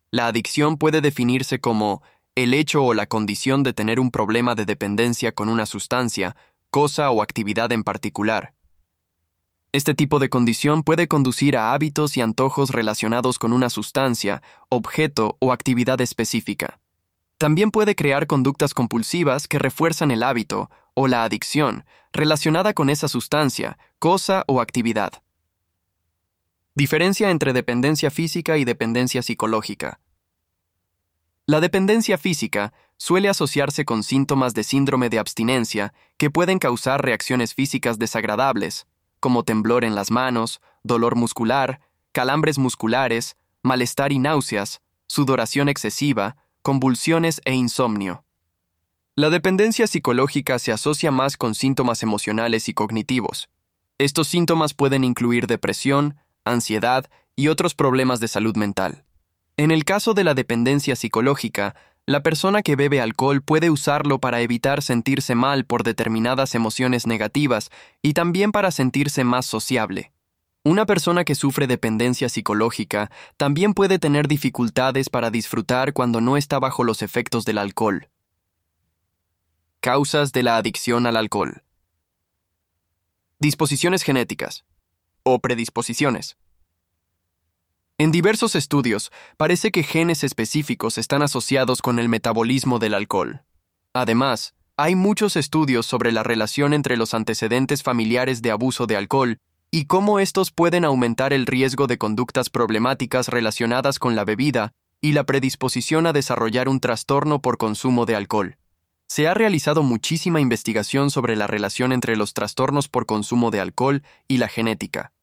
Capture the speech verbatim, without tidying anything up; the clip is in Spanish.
La adicción puede definirse como el hecho o la condición de tener un problema de dependencia con una sustancia, cosa o actividad en particular. Este tipo de condición puede conducir a hábitos y antojos relacionados con una sustancia, objeto o actividad específica. También puede crear conductas compulsivas que refuerzan el hábito o la adicción relacionada con esa sustancia, cosa o actividad. Diferencia entre dependencia física y dependencia psicológica. La dependencia física suele asociarse con síntomas de síndrome de abstinencia que pueden causar reacciones físicas desagradables, como temblor en las manos, dolor muscular, calambres musculares, malestar y náuseas, sudoración excesiva, convulsiones e insomnio. La dependencia psicológica se asocia más con síntomas emocionales y cognitivos. Estos síntomas pueden incluir depresión, ansiedad y otros problemas de salud mental. En el caso de la dependencia psicológica, la persona que bebe alcohol puede usarlo para evitar sentirse mal por determinadas emociones negativas y también para sentirse más sociable. Una persona que sufre dependencia psicológica también puede tener dificultades para disfrutar cuando no está bajo los efectos del alcohol. Causas de la adicción al alcohol. Disposiciones genéticas o predisposiciones. En diversos estudios, parece que genes específicos están asociados con el metabolismo del alcohol. Además, hay muchos estudios sobre la relación entre los antecedentes familiares de abuso de alcohol y cómo estos pueden aumentar el riesgo de conductas problemáticas relacionadas con la bebida y la predisposición a desarrollar un trastorno por consumo de alcohol. Se ha realizado muchísima investigación sobre la relación entre los trastornos por consumo de alcohol y la genética.